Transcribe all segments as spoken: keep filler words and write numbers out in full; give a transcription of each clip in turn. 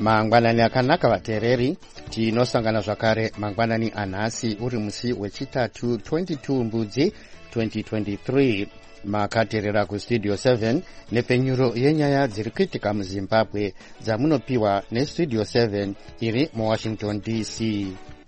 Mangwanani akanaka vateereri, tinosangana zvakare mangwanani anhasi uri musi wechitatu twenty-two mbudzi twenty twenty-three. Makateerera kustudio seven nepenyuro yenyaya dziri kuitika muZimbabwe dzamunopiwa nestudio seven iri muWashington D C.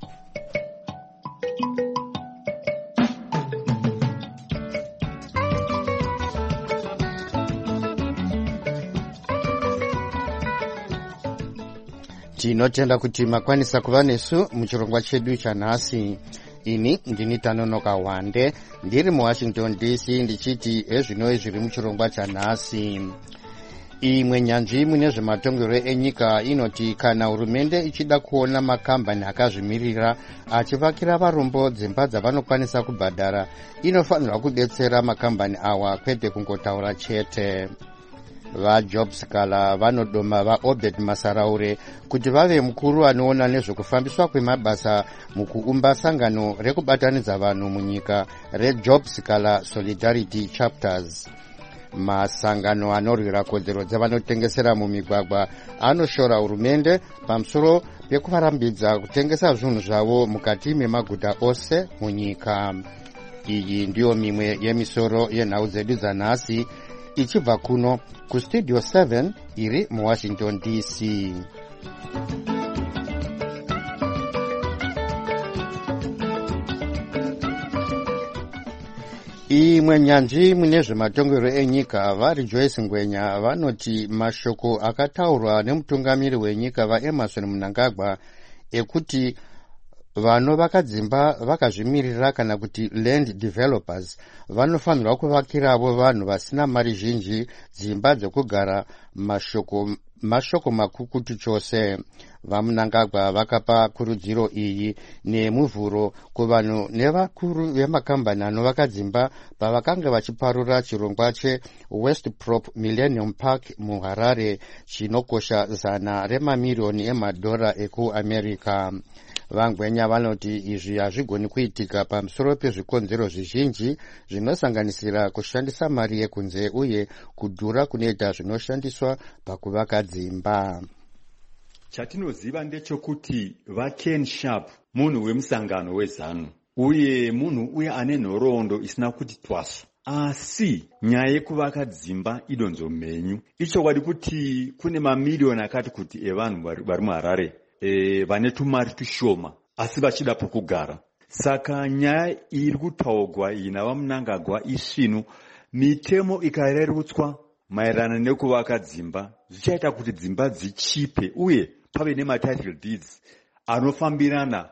Tinotenda kuti makwanisa kuva nesu muchirongwa chedu chanhasi. Ini ndini Tanonoka Wande ndiri muWashington D C ndichiti ezvinoi zviri muchirongwa chanhasi. Imwe nyanzvi mune zvematongero enyika inoti kana hurumende ichida kuona makambani akazvimirira achivakira varombo dzimba dzavanokwanisa kubhadhara, inofanirwa kudetsera makambani awa kwete kungotaura chete. VaJobs Kala vanodoma vaObed Masaraure kuti vave mukuru anoona nezvekufambiswa kwemabasa mukuumba sangano rekubatanidza vanhu munyika reJobs Kala Solidarity Chapters. Masangano anorwira kodzero dzavanotengesera mumigwagwa anoshora hurumende pamusoro pekuvarambidza kutengesa zvinhu zvavo mukati memaguta ose munyika. Iyi ndiyo mimwe yemisoro yenhau dzedu dzanhasi ichibva kuno kustudio seven iri muWashington D C. Imwe nyanzvi mune zvematongero enyika vaRejoice Ngwenya vanoti mashoko akataurwa nemutungamiri wenyika vaEmmerson Mnangagwa ekuti vano vakadzimba vakazvimirira kana kuti land developers vanofanirwa kuvakiravo vanhu vasina mari zhinji dzimba dzekugara mashoko mashoko makukutu chose. VaMnangagwa vakapa kurudziro iyi nemuvhuro kuvanhu nevakuru vemakambani anovaka dzimba pavakanga vachiparura chirongwa cheWestprop Millennium Park muHarare chinokosha zana remamirioni emadhora ekuAmerica. Vangwenya vanoti izvi hazvigoni kuitika pamusoro pezvikonzero zvizhinji zvinosanganisira kushandisa mari yekunze uye kudhura kunoita zvinoshandiswa pakuvaka dzimba. Chatinoziva ndechekuti vaKen Sharp munhu wemusangano wezanu uye munhu uye ane nhoroondo isina kuti twasu, asi nyaya yekuvaka dzimba idonzo mhenyu. Ichokwadi kuti kune mamiliyoni akati kuti evanhu vari muHarare E, vane tumari tushoma asi vachida pokugara. Saka nyaya iri kutaurwa iyi navaMnangagwa isvinu, mitemo ikarerutswa maererano nekuvaka dzimba zvichaita kuti dzimba dzichipe uye pave nematitle deeds anofambirana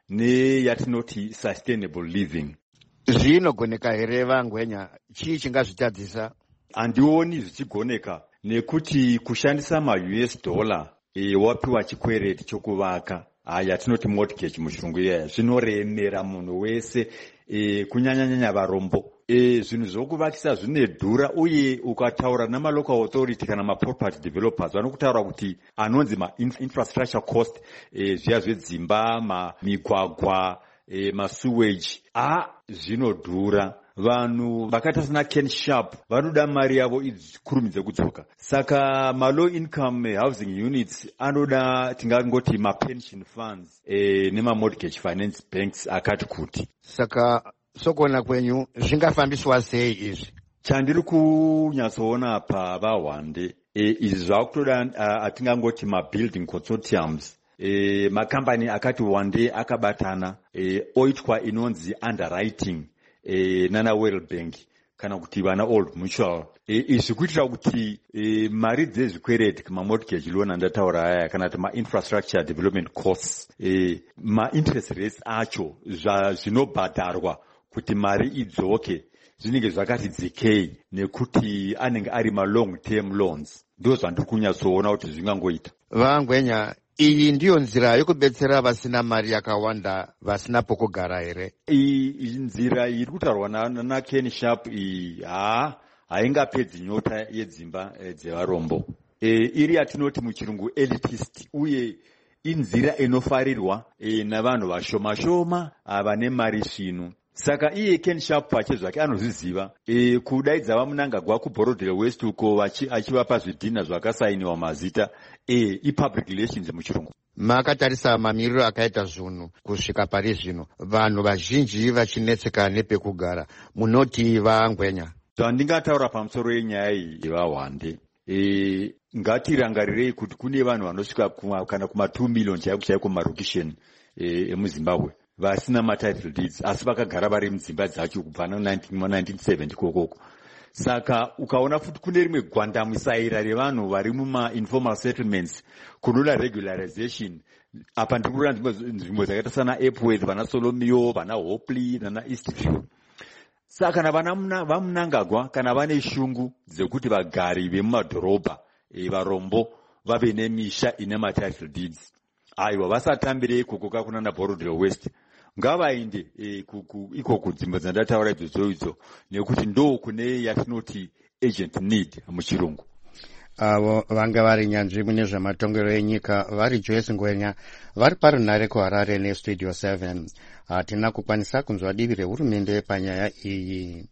neyatinoti sustainable living. Zvinogoneka here Vangwenya? Chii chingazvitadzisa? Handioni zvichigoneka nekuti kushandisa ma-U S dollar E, wapiwa chikwereti chokuvaka aya tinoti mortgage muchirungu iya zvinoremera munhu wese e, kunyanya-nyanya varombo. E, zvinhu zvokuvakisa zvinedhura uye ukataura namalocal authority kana maproperty developers vanokutaura kuti anonzi ma-infrastructure cost e, zviya zvedzimba, migwagwa, e, masewage a zvinodhura. Vanhu vakaita sana Ken Sharp vanoda mari yavo ikurumidze kudzoka. Saka ma-low income housing units anoda tingangoti ma-pension funds e, nema-mortgage finance banks akati kuti. Saka sokona kwenyu zvingafambiswa sei izvi? Chandiri kunyatsoona pa vaWande e, izvi zvakutoda atingangoti ma-building consortiums. E, makambani akati Wande akabatana e, oitwa inonzi underwriting E, nana World Bank kana kuti vana Old Mutual. E, izvi kuitira kuti e, mari dzezvikwereti ma-mortgage loan andataura aya kana kuti ma-infrastructure development costs e, ma-interest rates acho zvinobhadharwa kuti mari idzoke zvinenge zvakati dzikei nekuti anenge ari ma-long term loans. Ndo zvandiri kunyatsoona kuti zvingangoita. Vangwenya, iyi ndiyo nzira yokubetsera vasina mari yakawanda vasina pokugara here? Iyi nzira iri kutaurwa naKen Sharp iyi ha haingapedzi nyota yedzimba e, dzevarombo. E, iri yatinoti muchirungu elitist uye inzira inofarirwa e, navanhu vashoma shoma vane mari svinu. Saka iye Ken Sharp pache zvake anozviziva e, kudaidza vaMunangagwa kuBorodale West uko achivapa zvidhina zvakasainiwa mazita e, i-public relations muchirungu. Makatarisa mamiriro akaita zvinhu kusvika pari zvino, vanhu vazhinji vachinetseka nepekugara, munoti vangwenya. Zvandingataura pamusoro yenyaya iyi yevaHwande, e, ngatirangarirei kuti kune vanhu vanosvika kuma, kana kuma two million chaiko chaiko marokisheni emuZimbabwe e, vasina matitle deeds asi vakagara vari mudzimba dzacho kubva nineteen seventy kokoko. Saka ukaona futi kune rimwe gwandamisaira revanhu vari muma informal settlements kunoda regularization. Apa ndikuona nzvimbo dzakaita sana Epworth, vana Solomio, vana Hopley nana Eastview. Saka kana vana vaMunangagwa kana vane shungu dzekuti vagari vemumadhorobha e, varombo vave nemisha ine matitle deeds, aiwa vasatambire ikoko kakuna naBorodale West, ngavainde e, ikoko dzimba dzandataura idzodzo idzo, nekuti ndo kune yatinoti agent need muchirungu. Avo vanga vari nyanzvi mune zvematongero enyika vari Joyce Ngwenya vari parunhare kuHarare neStudio seven. Hatina kukwanisa kunzwa divi rehurumende panyaya iyi.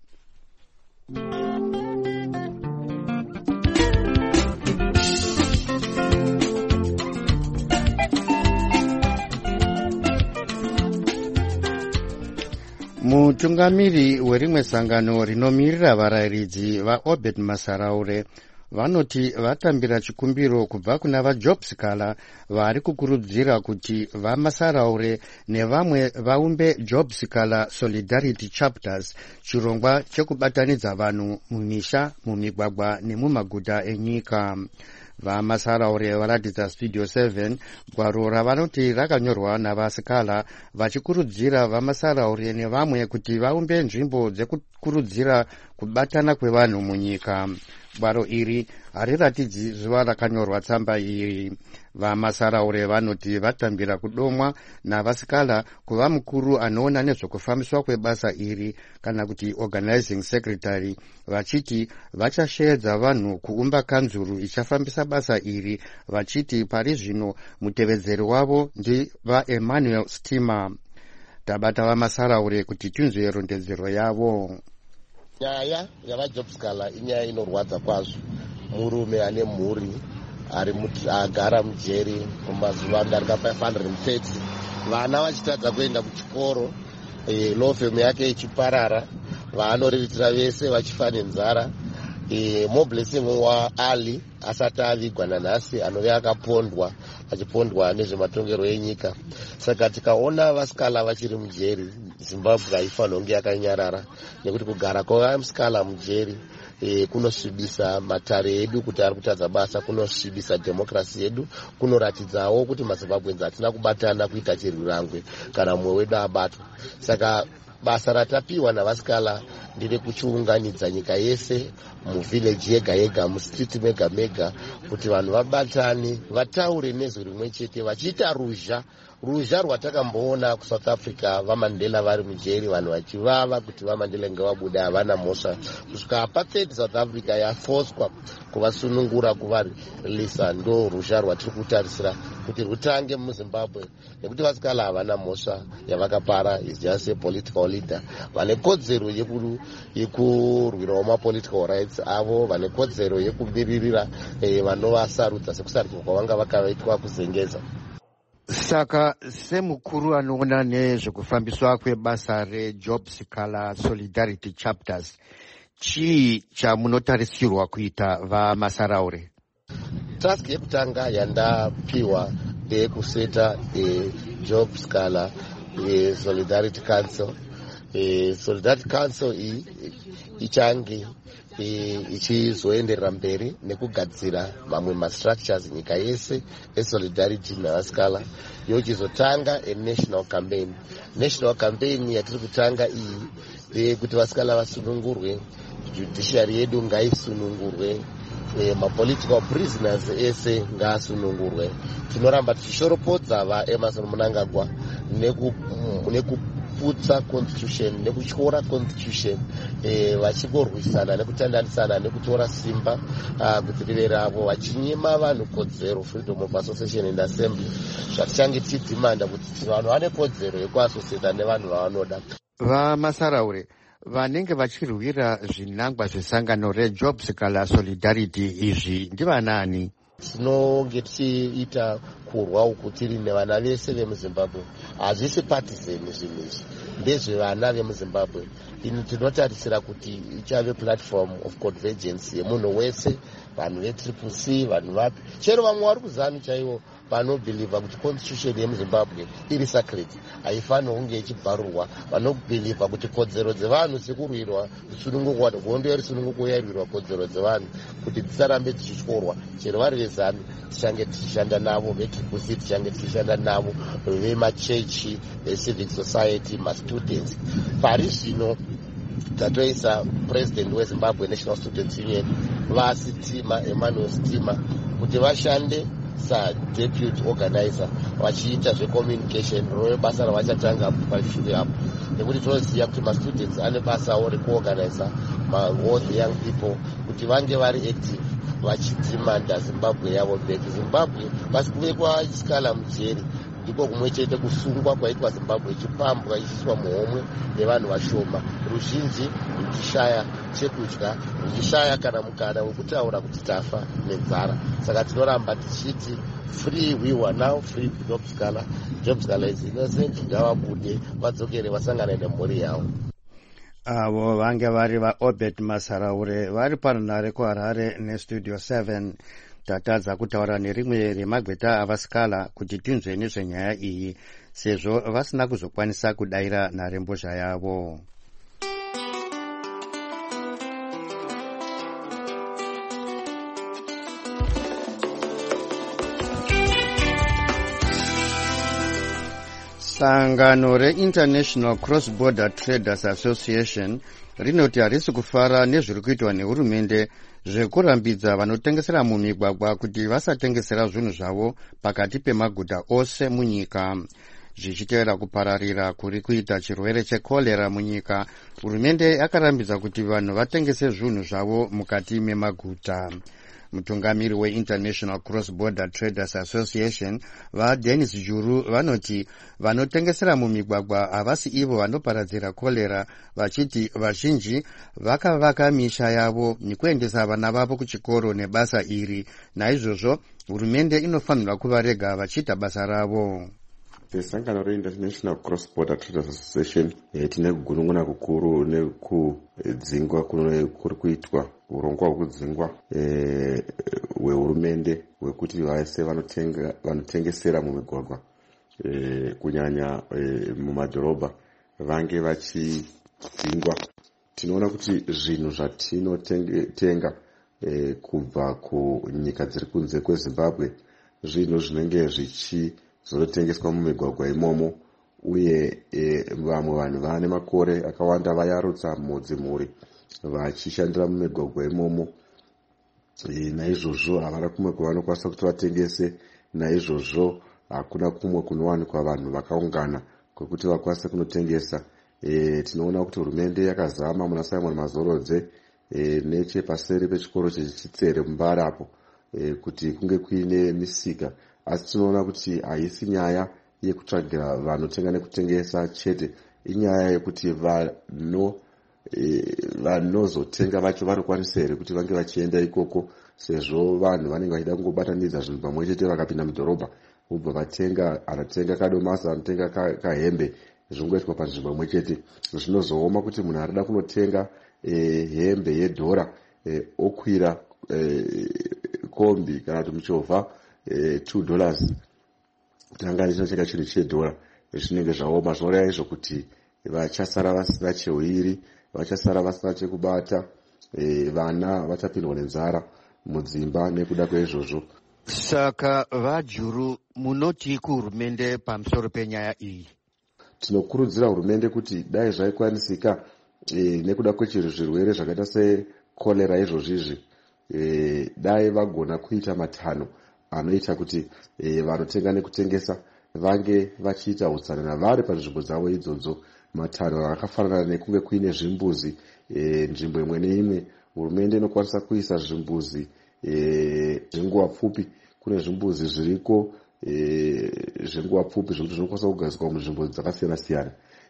Mutungamiri werimwe sangano rinomirira varayiridzi vaObed Masaraure vanoti vatambira chikumbiro kubva kuna vaJobskala vari kukurudzira kuti vaMasaraure nevamwe vaumbe Jobskala Solidarity Chapters, chirongwa chekubatanidza vanhu mumisha, mumigwagwa nemumaguta enyika. VaMasaraure varatidza Studio seven gwaro ravanoti rakanyorwa navasikala vachikurudzira vaMasaraure nevamwe kuti vaumbe nzvimbo dzekukurudzira kubatana kwevanhu munyika. Gwaro iri hariratidzi zuva rakanyorwa tsamba iyi. VaMasaraure vanoti vatambira kudomwa navasikala kuva mukuru anoona nezvokufambiswa kwebasa iri kana kuti organizing secretary, vachiti vachasheedza vanhu kuumba kanzuru ichafambisa basa iri, vachiti pari zvino mutevedzeri wavo ndi vaEmmanuel Stima. Tabata vaMasaraure kuti tinzwe rondedzero yavo. Nyaya yavaJobskala inyaya inorwadza kwazvo. Murume ane mhuri ari agara mujeri kwamazuva anodarika five hundred thirty, vana vachitadza kuenda kuchikoro, e, law firm yake ichiparara, vaanoriritira vese vachifa nenzara. E, Moblessing waAli asati avigwa nanhasi anove akapondwa achipondwa nezvematongero enyika. Saka tikaona vasikala vachiri mujeri, Zimbabwe haifanira kunge yakanyarara, nekuti kugara kwavasikala mujeri e, kunosvibisa matare edu kuti ari kutadza basa, kunosvibisa demokrasi yedu, kunoratidzawo kuti maZimbabwenzi hatina kubatana kuita chirwirangwe kana mumwe wedu abatwa. Saka basa ratapiwa navasikala ndire kuchiunganidza nyika yese, muvhileji yega yega, mustriti mega mega, kuti vanhu vabatane, vataure nezwi rimwe chete, vachiita ruzha ruzha rwatakamboona kuSouth Africa, vaMandela vari mujeri, vanhu vachivava kuti vaMandela ngavabuda, havana mhosva. Kusvika apartheid South Africa yafoswa kuvasunungura kuvarilisa, ndo ruzha rwatiri kutarisira kuti rutange muZimbabwe, nekuti vasikala havana mhosva yavakapara, is just a political leader. Vane kodzero yekurwirawo mapolitical rights avo, vane kodzero yekumiririra eh, vanovasarudza sekusarudzwa kwavanga vakaitwa kuzengeza. Saka semukuru anoona nezvekufambiswa kwebasa reJobskala Solidarity Chapters, chii chamunotarisirwa kuita vaMasaraure? Task yekutanga yandapiwa ndeyekuseta e, Jobskala e, Solidarity Council. E, Solidarity Council iyi ichange e, ichizoenderera mberi nekugadzira mamwe mastructures nyika yese eSolidarity navasikala, yochizotanga a national campaign. National campaign yatiri kutanga iyi ndeyekuti vasikala vasunungurwe, judiciary yedu ngaisunungurwe, e, mapolitical prisoners ese ngaasunungurwe. Tinoramba tichishoropodza vaEmmerson Mnangagwa neku, neku putsa constitution nekutyora constitution eh, vachingorwisana nekutandanisana nekutora simba uh, kuti rive ravo, vachinyima vanhu kodzero, freedom of association and assembly, zvatichange tichidhimanda kuti vanhu vane kodzero yekuasociata nevanhu vavanoda. vamasaraure vanenge vachirwira zvinangwa zvesangano reJobs Kala Solidarity izvi ndivanani? Tinonge tichiita kurwa uku tiri nevana vese vemuzimbabwe, hazvisi partisan zvinhu izvi, ndezvevana vemuzimbabwe. Ini tinotarisira kuti ichave platform of convergence yemunhu wese, vanhu vetriple C, vanhu vapi, chero vamwe vari kuzanu chaivo vanobhilivha kuti constitution yemuzimbabwe iri sacred, haifanirwi kunge ichibvarurwa, vanobhilivha kuti kodzero dzevanhu sekurwirwa kusunungukwa, hondo yerisununguko yairwirwa kodzero dzevanhu kuti dzisarambe dzichityorwa, chero vari vezanu tichange tichishanda navo, vetriple C tichange tichishanda navo, vemachechi, vecivic society, mastudents. Pari zvino tatoisa president weZimbabwe National Students Union vaSitima, Emmanuel Sitima, kuti vashande sa-deputy organizer vachiita zvecommunication, rove basa ravachatanga pashure apo, nekuti tinoziva kuti mastudents ane basawo rekuorganiza all the young people kuti vange vari active vachidimanda Zimbabwe yavo back. Zimbabwe pasi kuvekwa Skala mujeri ndiko kumwe chete kusungwa kwaitwa Zimbabwe ichipambwa ichiiswa muhomwe nevanhu vashoma, ruzhinji ruchishaya chekudya, ruchishaya kana mukana wekutaura kuti tafa nenzara. Saka tinoramba tichiti free we were now free Jobs Kala. Jobs Kala is innocent, ngavabude vadzokere vasangane nemhuri yavo. Avo vange vari vaObed Masaraure vari panhare kuHarare nestudio seven. Tatadza kutaura nerimwe remagweta avaSkala kuti tinzwe nezvenyaya iyi sezvo vasina kuzokwanisa kudaira nharembozha yavo. Sangano reInternational Cross Border Traders Association rinoti harisi kufara nezviri kuitwa nehurumende zvekurambidza vanotengesera mumigwagwa kuti vasatengesera zvinhu zvavo pakati pemaguta ose munyika. Zvichitevera kupararira kuri kuita chirwere chekolera munyika, hurumende yakarambidza kuti vanhu vatengese zvinhu zvavo mukati memaguta. Mutungamiri weInternational Cross Border Traders Association vaDennis Juru vanoti vanotengesera mumigwagwa havasi ivo vanoparadzira kolera, vachiti vazhinji vakavaka misha yavo nekuendesa vana vavo kuchikoro nebasa iri, naizvozvo hurumende inofanirwa kuvarega vachiita basa ravo. Sangano reInternational Cross Border Traders Association tine kugunun'una kukuru nekudzingwa kuri kuitwa urongwa hwekudzingwa hwehurumende hwekuti vese vanotengesera mumigwagwa kunyanya mumadhorobha vange vachidzingwa. Tinoona kuti zvinhu zvatinotenga kubva kunyika dziri kunze kweZimbabwe zvinhu zvinenge zvichi zvotengeswa mumigwagwa imomo, uye vamwe vanhu vane makore akawanda vayarutsa mudzimuri vachishandira mumigwagwa imomo. Naizvozvo havana kumwe kwavanokwanisa kuti vatengese, naizvozvo hakuna kumwe kunowanikwa vanhu vakaungana kwekuti vakwanise kunotengesa. Tinoona kuti hurumende yakazama muna Simon Mazorodze nechepaseri pechikoro cheChitsere mumbarapo kuti kunge kuine misika, asi tinoona kuti haisi nyaya yekutsvagira vanotenga nekutengesa chete, inyaya yekuti vano vanozotenga vacho vanokwanisa here kuti vange vachienda ikoko, sezvo vanhu vanenge vachida kungobatanidza zvinhu pamwe chete vakapinda mudhorobha vobva vatenga, anotenga kadomasi, anotenga kahembe, zvingoitwa panzvimbo imwe chete. Zvinozooma kuti munhu arida kunotenga hembe yedhora okwira kombi kana kuti muchovha two dollars tanga ndichinotenga chinhu chedhora, zvinenge zvaoma. Zvoreva izvo kuti vachasara vasina cheuiri, vachasara vasina chekubata, vana vachapindwa nenzara mudzimba nekuda kweizvozvo. Saka vaJuru munoti kuhurumende pamusoro penyaya iyi? Tinokurudzira hurumende kuti dai zvaikwanisika nekuda kwezvirwere zvakaita sekolera izvozvizvi, dai vagona kuita matanho anoita kuti vanotenga nekutengesa vange vachiita utsanana vari panzvimbo dzavo idzodzo. Matanho akafanana nekunge kuine zvimbuzi nzvimbo imwe neimwe. Hurumende inokwanisa kuisa zvimbuzi zvenguva pfupi. Kune zvimbuzi zviriko zvenguva pfupi zvokuti zvinokwanisa kugadzikwa munzvimbo dzakasiyana siyana.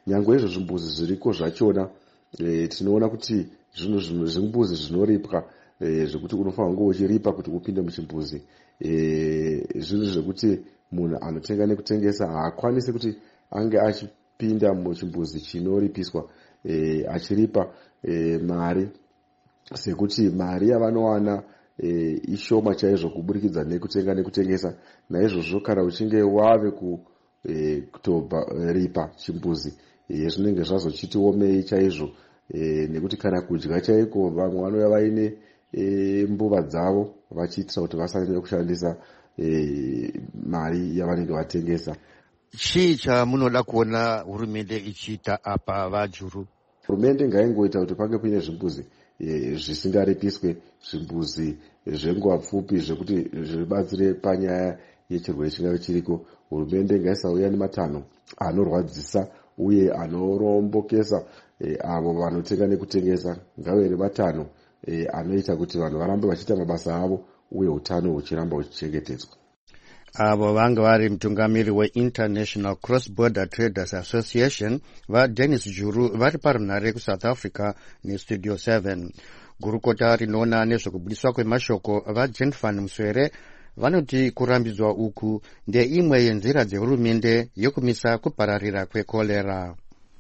nyangwe izvo zvimbuzi zviriko zvachona e, tinoona kuti zvinhu zvinhu zvimbuzi zvinoripwa e, zvekuti unofanira kunge uchiripa kuti upinde muchimbuzi. e, zvinhu zvekuti munhu anotenga nekutengesa haakwanisi kuti ange achipinda muchimbuzi chinoripiswa e, achiripa e, mari, sekuti mari yavanowana e, ishoma chaizvo kuburikidza nekutenga nekutengesa. Naizvozvo kana uchinge wave ku e, kutobva ripa chimbuzi e, zvinenge zvazochiti omei chaizvo e, nekuti kana kudya chaiko vamwe vanouya vaine e, mbuva dzavo vachiitira kuti vasanyanya kushandisa e, mari yavanenge vatengesa. Chii chamunoda kuona hurumende ichiita apa vajuru? Hurumende ngaingoita kuti pange paine zvimbuzi e, zvisingaripiswe, zvimbuzi zvenguva pfupi zvekuti zvibatsire panyaya yechirwere chingave chiriko. Hurumende ngaisauya nematanho anorwadzisa uye anorombokesa e, avo vanotenga nekutengesa. Ngave nematanho e, anoita kuti vanhu varambe vachiita mabasa avo uye utano huchiramba huchichengetedzwa. Avo vanga vari mutungamiri we-International Cross Border Traders Association vaDennis Juru vari parunhare kuSouth Africa neStudio seven. Gurukota rinoona nezvekubudiswa kwemashoko vaJenfan Muswere vanoti kurambidzwa uku ndeimwe yenzira dzehurumende yokumisa kupararira kwekolera.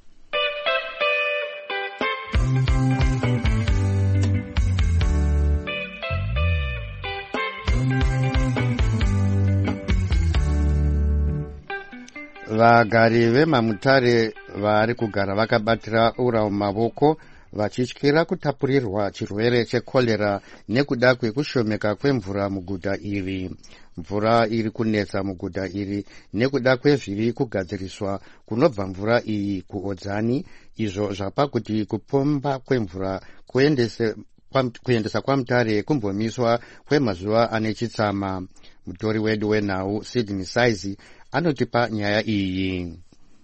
Vagari vemaMutare vari kugara vakabatira ura mumavoko vachityira kutapurirwa chirwere chekolera nekuda kwekushomeka kwemvura muguta iri. Mvura iri kunetsa muguta iri nekuda kwezviri kugadziriswa kunobva mvura iyi kuodzani, izvo zvapa kuti kupomba kwemvura kuendese kuendesa kwaMutare kumbomiswa kwemazuva ane chitsama. Mutori wedu wenhau Sydney Saizi anotipa nyaya iyi.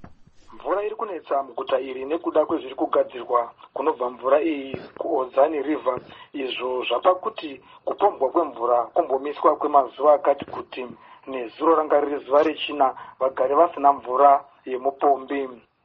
Mvura iri kunetsa muguta iri nekuda kwezviri kugadzirwa kunobva mvura iyi kuodzani river, izvo zvapa kuti kupombwa kwemvura kumbomiswa kwemazuva akati kuti nezuro ranga riri zuva rechina vagari vasina mvura yemupombi.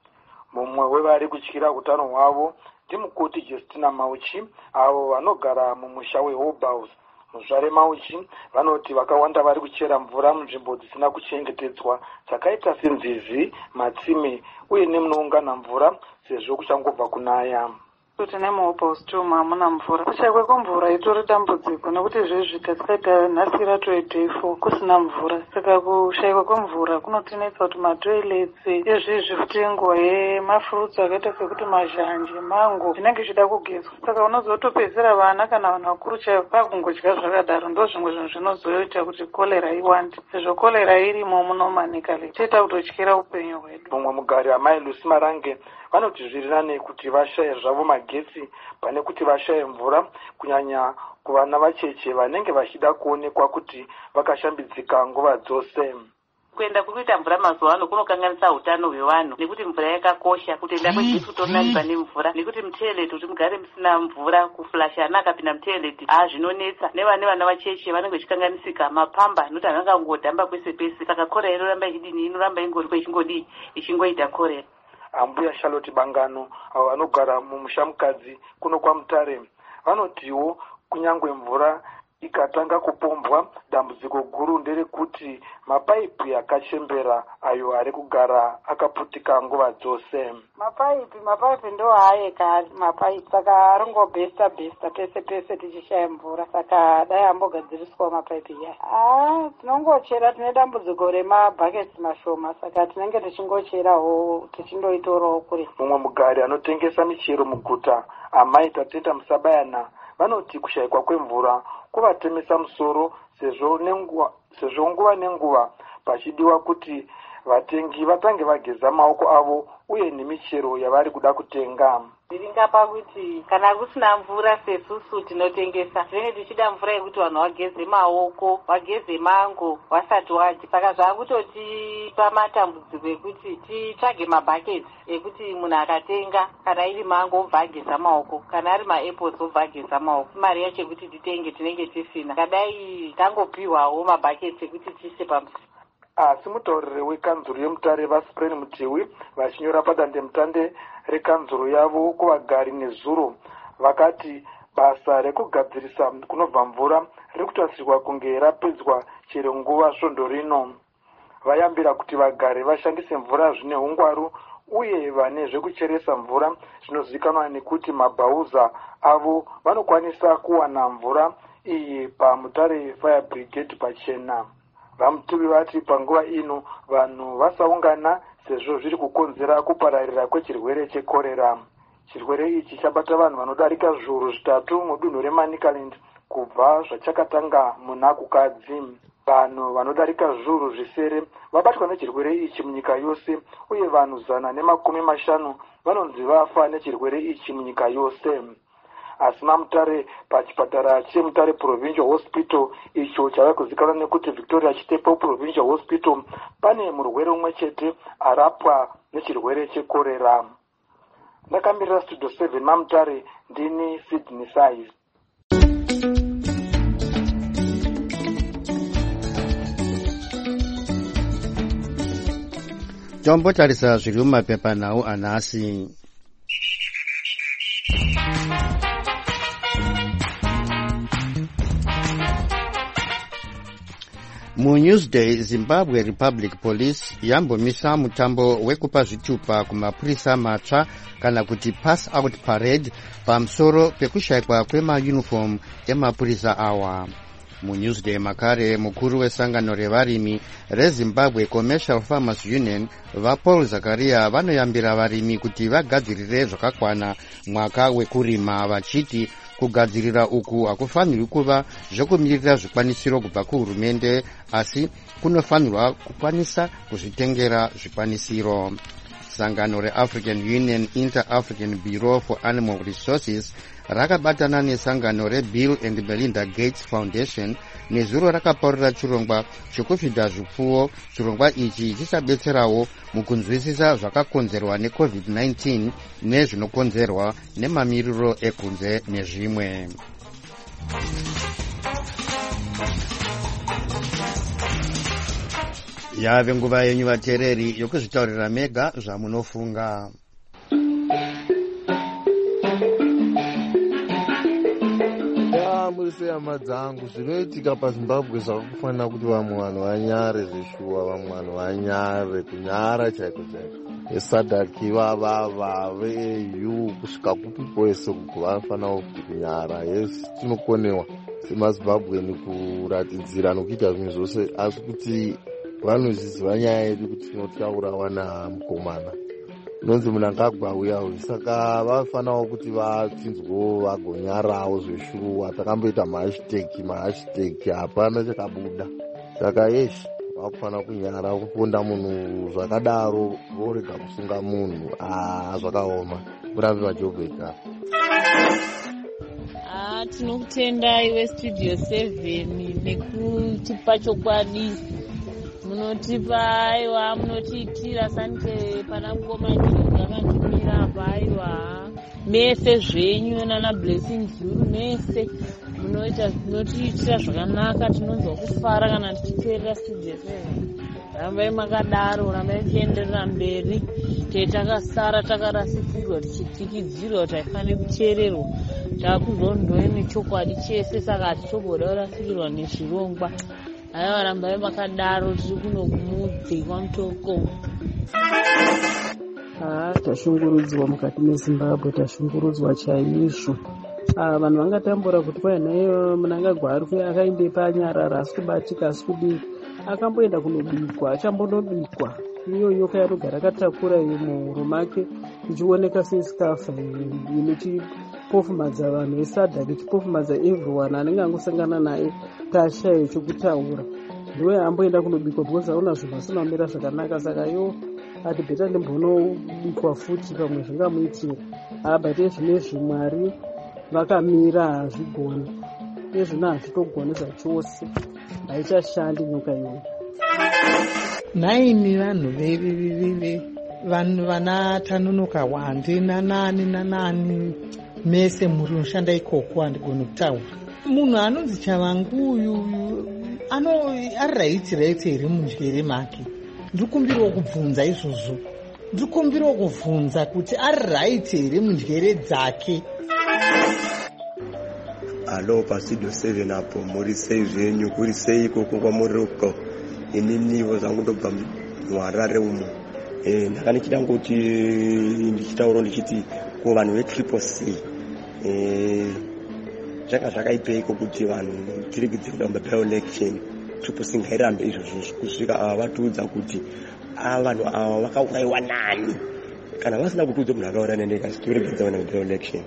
Mumwe wevari kutyira utano hwavo ndimukoti Justina Mauchi avo vanogara mumusha weHobarts. Muzvare Mauchi vanoti vakawanda vari kuchera mvura munzvimbo dzisina kuchengetedzwa dzakaita senzizi, matsime uye nemunoungana mvura sezvo kuchangobva kunaya. Kuti nemuHobarts tuma hamuna mvura. Kushayikwa kwemvura itori dambudziko nekuti zvezvita tikaita nhasi rato day four kusina mvura. Saka kushayikwa kwemvura kunotinetsa kuti matoilets ezvizvi zvitengo yemafurutsi akaita sekuti mazhanje, mango zvinenge zvichida kugezwa. Saka unozotopedzera vana kana vanhu vakuru chaivo vakungodya zvakadaro, ndo zvimwe zvinhu zvinozoita kuti kolera iwande. Sezvo kolera irimo munomanikale toita kutotyira upenyu hwedu. Mumwe mugari amai Lucy Marange vanoti zvirinane kuti vashaye zvavo magetsi pane kuti vashaye mvura, kunyanya kuvana vacheche vanenge vachida kuonekwa kuti vakashambidzika nguva dzose. Kuenda kuita mvura mazuva ano kunokanganisa utano hwevanhu nekuti mvura yakakosha. Kutoenda kwejesu toonani pane mvura nekuti mutoilet kuti mugare musina mvura, kuflasha ana akapinda mutoilet aa zvinonetsa. Nevane vana vacheche vanenge vachikanganisika, mapamba nekuti anhu angangodhamba kwese pese. Saka korera inoramba ichidini, inoramba ingori ichingodii ichingoita korera. Ambuya Charlotte Bangano avo vanogara mumusha mukadzi kuno kwaMutare vanotiwo kunyangwe mvura ikatanga kupombwa, dambudziko guru nderekuti mapaipi akachembera ayo ari kugara akaputika nguva dzose. Mapaipi mapaipi ndo haayekari mapaipi, saka aringobhesta bhesta pese pese tichishaya mvura, saka dai ambogadziriswa mapaipi aya. Ah, tinongochera, tine dambudziko remabhaketsi mashoma, saka tinenge tichingocherawo tichindoitorawo kure. Mumwe mugari anotengesa michero muguta amai Tatenda Musabayana vanoti kushayikwa kwemvura kuvatemesa musoro sezvo nenguva sezvo nguva nenguva pachidiwa kuti vatengi vatange vageza maoko avo uye nemichero yavari kuda kutenga. Ndiringapa kuti kana kusina mvura sesusu tinotengesa tinenge tichida mvura yekuti vanhu vageze maoko, vageze mango vasati vadya. Saka zvaakutotipa matambudziko ekuti titsvage mabhaketi ekuti munhu akatenga kana iri mango obva ageza maoko, kana ari maapples obva ageza maoko. Mari yacho yekuti titenge tinenge tisina. Kadai tangopiwawo mabhaketi ekuti tiise pamusika. asi mutauriri wekanzuro yemutare vaspren mutiwi vachinyora padandemutande rekanzuro yavo kuvagari nezuro vakati basa rekugadzirisa kunobva mvura riri kutarisirwa kunge rapedzwa chero nguva svondo rino. Vayambira kuti vagari vashandise mvura zvine ungwaru uye vane zvekucheresa mvura zvinozivikanwa nekuti mabhauza avo vanokwanisa kuwana mvura iyi pamutare fire brigade pachena. Vamutivi vati panguva ino vanhu vasaungana sezvo zviri kukonzera kupararira kwechirwere chekorera. Chirwere ichi chabata vanhu vanodarika zviuru zvitatu mudunhu reManicaland kubva zvachakatanga muna kukadzi. Vanhu vanodarika zviuru zvisere vabatwa nechirwere ichi munyika yose uye vanhu zana nemakumi mashanu vanonzi vafa nechirwere ichi munyika yose. Asi mamutare pachipatara chemutare Provincial Hospital icho chava kuzikanwa nekuti Victoria Chitepo Provincial Hospital pane murwere umwe chete arapwa nechirwere chekorera. Ndakamirira studio seven mamutare ndini Sydney Size. tombotarisa zviri mumapepanhau anhasi. MuNewsday, Zimbabwe Republic Police yambomisa mutambo wekupa zvitupa kumapurisa matsva kana kuti pass out parade pamusoro pekushayikwa kwemayunifomu emapurisa awa. MuNewsday makare mukuru wesangano revarimi reZimbabwe Commercial Farmers Union vaPaul Zakaria vanoyambira varimi kuti vagadzirire zvakakwana mwaka wekurima vachiti kugadzirira uku hakufanirwi kuva zvokumirira zvikwanisiro kubva kuhurumende asi kunofanirwa kukwanisa kuzvitengera zvikwanisiro. Sangano reAfrican Union Inter-African Bureau for Animal Resources rakabatana nesangano reBill and Melinda Gates Foundation nezuro rakapaurira chirongwa chekufidha zvipfuwo. Chirongwa ichi chisabetserawo mukunzwisisa zvakakonzerwa necovid nineteen nezvinokonzerwa nemamiriro ekunze nezvimwe. Yave nguva yenyu vateereri yokuzvitaurira mega zvamunofunga. Murise hama dzangu, zvinoitika paZimbabwe zvakufanira kuti vamwe vanhu vanyare zveshuwa, vamwe vanhu vanyare kunyara chaiko chaiko. Esadaki vavava ve-A U kusvika kupi kwese kuvanfanira kunyara. Yes, tinokonewa semaZimbabweni kuratidzira nokuita zvinhu zvose, asi kuti vanozviziva nyaya yedu kuti tinotaura wana mukomana nonzi munangagwa uya uyu. Saka vafanirawo kuti vatsinzwewo vagonyarawo zveshuwa. Takamboita mahashtag mahashtag hapana chakabuda. Saka yeshi vakufanira kunyara kuponda munhu zvakadaro vorega kusunga munhu. Ah, zvakaoma. Murambe majobheka. Ah, tinokutenda iwe studio seven nekutipa chokwadi. Munotipa aiwa, munotiitira sanike pana mukoma akatumira paiwa. Mese zvenyu nana blessing zuru mese munoita munotiitira zvakanaka, tinonzwa kufara kana tichiteerera studio seven. Rambai makadaro, rambai tienderera mberi. Tetakasara takarasikirwa tichitikidzirwa kuti haifaniri kuteererwa. Takuzondove nechokwadi chese, saka hatitomboda kurasikirwa nezvirongwa. Haiwa, rambai makadaro, tiri kuno kumudzi kwamutoko. Ah, tashungurudzwa mukati meZimbabwe, tashungurudzwa chaizvo. Ah, vanhu vangatambura kuti kwai nayo Mnangagwa ari akainde panyarara asi kubatika asi kudii. Akamboenda kunobikwa, achambonobikwa. Iyo nyoka yarogara akatakura iyo muhuro make ichioneka sesikafa inochipofumadza vanhu vesadhaki, ichipofumadza everyone anenge angosangana naye tashaye chokutaura. Ndiwe amboenda kunobikwa because auna zvinhu asina kumira zvakanaka. Saka yo ati bheta ndimbonobikwa futi pamwe zvingamuitira. Ah, bate zvinezvi Mwari vakamira hazvigoni. Ezvino hazvitogoni zvachose. Haichashandi nyoka iyoyo. Naimi vanhu vevivivivi vanhu vanatanunuka wande nanani nanani mese muri unoshanda ikoko handigoni kutaura. Munhu anonzi Chavangu uyu ano ari right right here munjere make ndikumbirawo kubvunza izvozvo ndikumbirawo kubvunza kuti ari right here munjere dzake. Alo pastudio seven apo muri sei zvenyu kuri sei ikoko kwamuri uko ininiwo zangu ndobva muharare umo eh ndakani chida kuti ndichitaura ndichiti ko vanhu vetriple C eh zvaka zvakaipeiko kuti vanhu tirigidze kudamba by election triple C ngairambe izvozvo kusvika ava vatiudza kuti ava vanhu ava vakaurayiwa nani kana vasina kutiudza munhu akaura nendeka sitirigidza vana by election.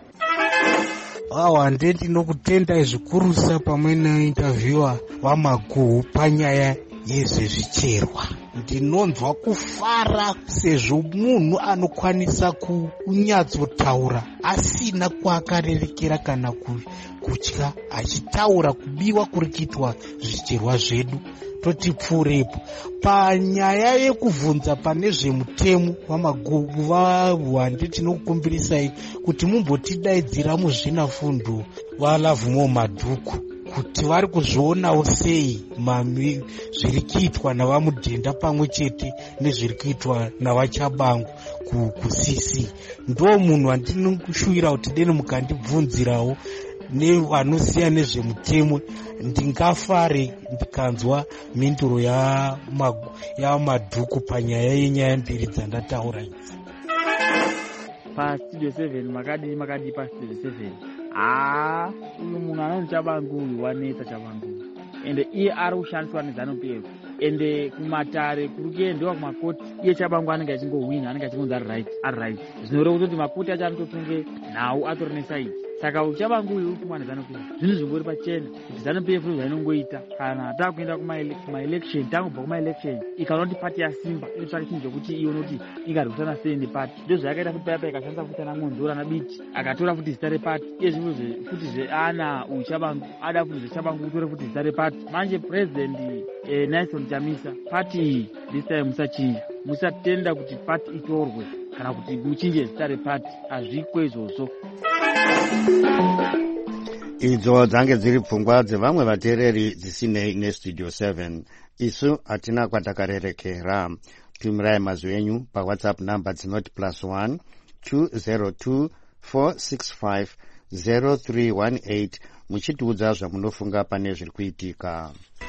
Awa ndinokutendai zvikurusa pamwe neinterviewer waMaguhu panyaya yezvezvicherwa. Ndinonzwa kufara sezvo munhu anokwanisa kunyatsotaura asina kwakarerekera kana kutya achitaura kubiwa kuri kuitwa zvicherwa zvedu. Totipfuurepo panyaya yekubvunza pane zvemutemo waMaguhu vaHwande tinokukumbirisai kuti mumbotidaidzira muzvinafundo vaLoveMore Madhuku kuti vari kuzvionawo sei mami zviri kuitwa navaMudhenda pamwe chete nezviri kuitwa navaChabangu kuC C. Ndo munhu wandinokushuvira kuti deni mukandibvunzirawo nevanoziya nezvemutemo ndingafare ndikanzwa mhinduro yaMadhuku panyaya yenyaya mbiri dzandataura idzi. Pastudio seven makadi makadi pastudio seven ah uyu munhu anonzi Chabangu uyu wanetsa Chabangu ende iye ari kushandiswa neZANU P F ende kumatare kuri kuendewa kumakoti iye Chabangu anenge achingowina anenge achingonzi ari right ari right zvinoreva kuti makoti acho anototunge nhau atori nesaidi. Saka Chabangu uyu uri kumwa neZANU P F zvinhu zvingori pachena kuti ZANU P F zvainongoita kana takuenda kumaelection tangobva kumaelection ikanoti pati yasimba inotsvaka chinhu chokuti iwe unoti ingarwisana sei nepati ndo zvayakaita futi payapa ikashandisa futi ana Ngondora naBiti akatora futi zita repati iye zvimwe futi zveana uyu Chabangu ada futi zveChabangu kutore futi zita repati manje president eh, Nelson Chamisa pati iyi this time musachinja musatenda kuti pati itorwe kana kuti muchinje zita repati hazviko izvozvo. Idzo dzange dziri pfungwa dzevamwe vateereri dzisinei nestudio seven. Isu hatina kwatakarerekera. Tumirai mazwi enyu paWhatsApp number dzinoti plus one two zero two four six five zero three one eight muchitiudza zvamunofunga pane zviri kuitika.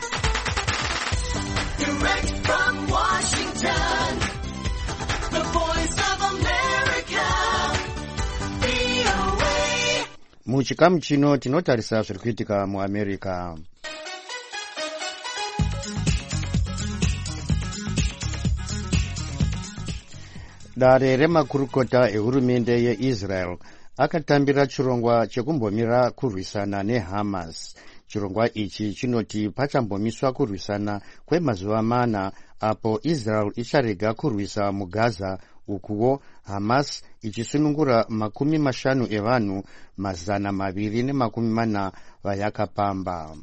Direct from Washington, the voice of America. Muchikamu chino tinotarisa zviri kuitika muAmerica. Dare remakurukota ehurumende yeIsrael akatambira chirongwa chekumbomira kurwisana neHamas. Chirongwa ichi chinoti pachambomiswa kurwisana kwemazuva mana apo Israel icharega kurwisa muGaza ukuwo Hamas ichisunungura makumi mashanu evanhu mazana maviri nemakumi mana vayakapamba.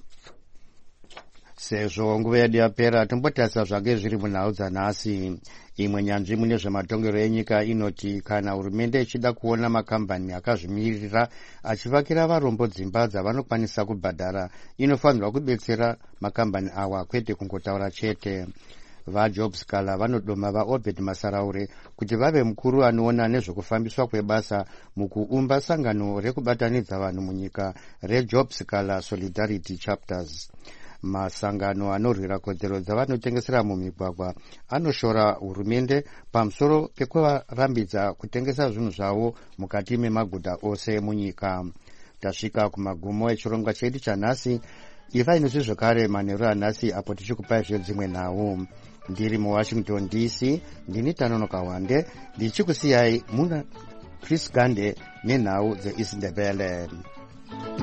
Sezvo nguva yedu yapera tombotarisa zvake zviri munhau dzanhasi. Imwe nyanzvi mune zvematongero enyika inoti kana hurumende ichida kuona makambani akazvimirira achivakira varombo dzimba dzavanokwanisa kubhadhara inofanirwa kubetsera makambani awa kwete kungotaura chete. VaJobs Kala vanodoma vaObed Masaraure kuti vave mukuru anoona nezvekufambiswa kwebasa mukuumba sangano rekubatanidza vanhu munyika reJobs Kala Solidarity Chapters. Masangano anorwira kodzero dzavanotengesera mumigwagwa anoshora hurumende pamusoro pekuvarambidza kutengesa zvinhu zvavo mukati memaguta ose munyika. Tasvika kumagumo echirongwa chedu chanhasi. Iva inozvi zvakare manheru anhasi apo tichikupai zvedzimwe nhau. Ndiri muWashington D C ndini Tanonoka Wande ndichikusiyai muna Chris Gande nenhau dzeIsindebele.